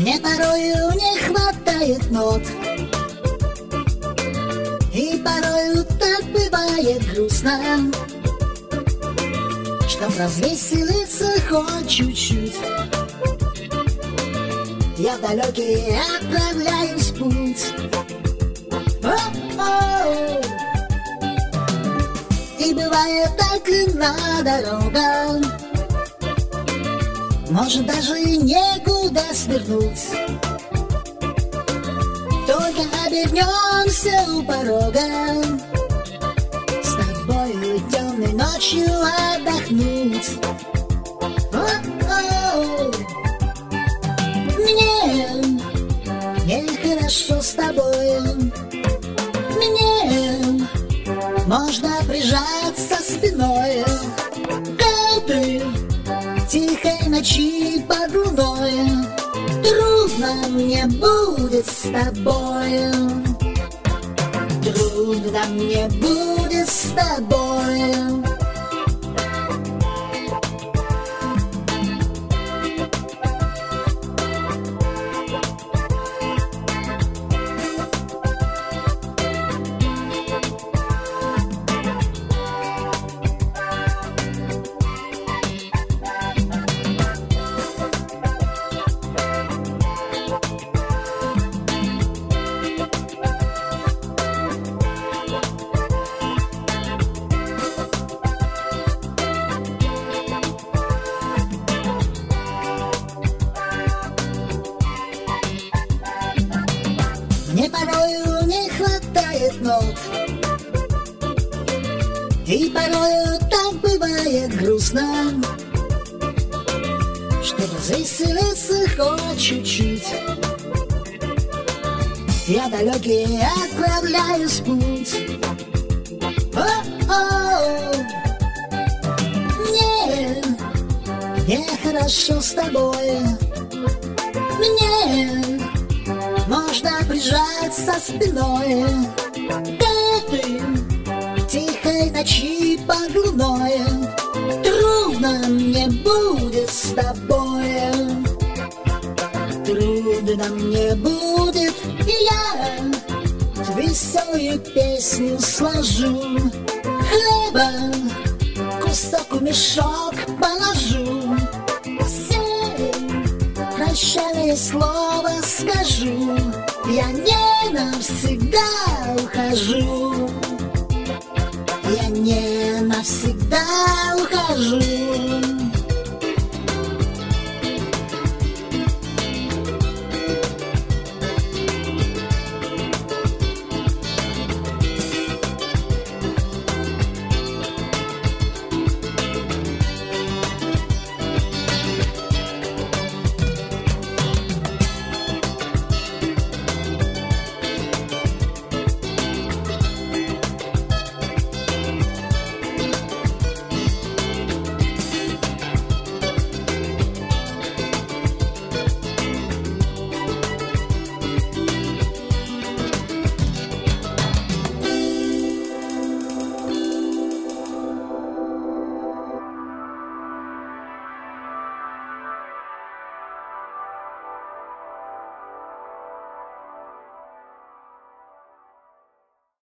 Мне порою не хватает нот, и порою так бывает грустно, чтоб развеселиться хоть чуть-чуть. Я в далекий отправляюсь в путь. О-о-о. И бывает так длинна дорога, может даже и некуда свернуть. Только обернемся у порога, с тобою темной ночью отдохнуть. О-о-о. Мне нехорошо с тобой, мне можно прижаться спиной к этой тихой ночи под луной. Трудно мне будет с тобой, трудно мне будет с тобой. Мне порою не хватает нот, и порою так бывает грустно, что развеселиться хоть чуть-чуть. Я далекий отправляюсь в путь. О-о-о. Мне нехорошо с тобой, мне можно прижаться спиной к этой тихой ночи под луной. Трудно мне будет с тобой, трудно мне будет, и я веселую песню сложу. Хлеба кусок в мешок положу, прощальное слово скажу. Я не навсегда ухожу, я не навсегда ухожу.